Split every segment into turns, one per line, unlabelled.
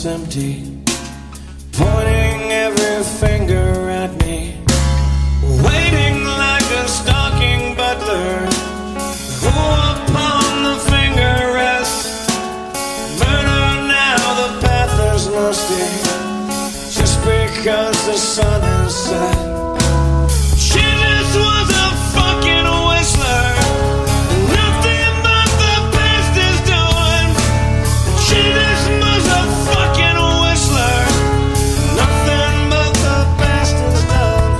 house empty, pointing every finger at me, waiting like a stalking butler who upon the finger rests. Murder now, the path is musty, just because the sun is set. She just was a fucking whistler, nothing but the past is doing. She just was a fucking whistler, nothing but the past is done.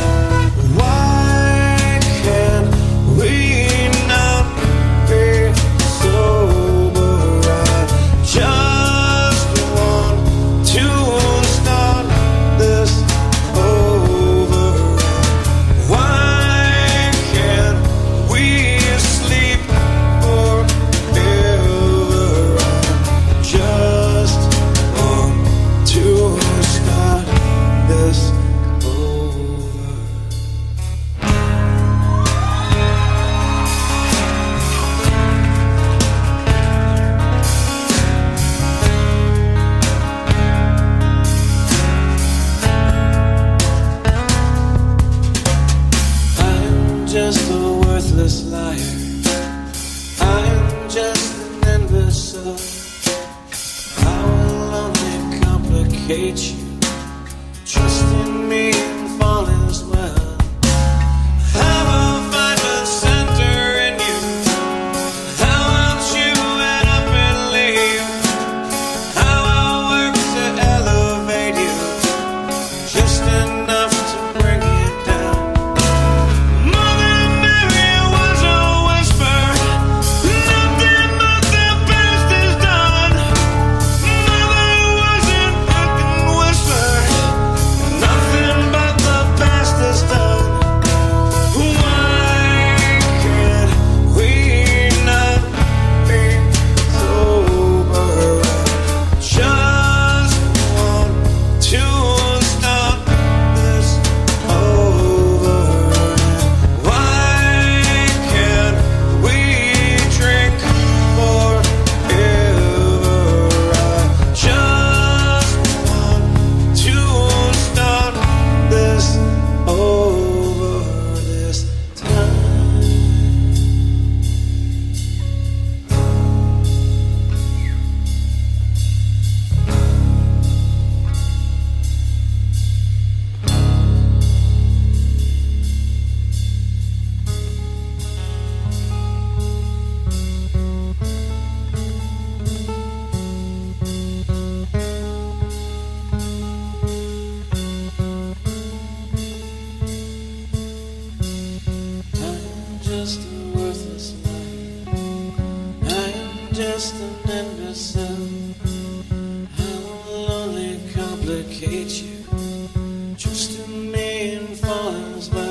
Why can't we not be sober? I just want to start this over. Why can't we sleep forever? I just want to start this over. I'm just a worthless liar. I'm just an imbecile. I will only complicate you. Trust in me and fall as well. Have a vitamin center in you. How else you end up and leave? How I work to elevate you, just enough to bring you down. Mother Mary was a whisper, nothing but the past is done. Mother wasn't fucking whisper, nothing but the past is done. Why can't we not be sober? Just want to start this over. Why can't we drink forever? I just want to start this over this time. I'm just a worthless liar. I'm just an imbecile. I will only complicate you. Trust in me and fall as well.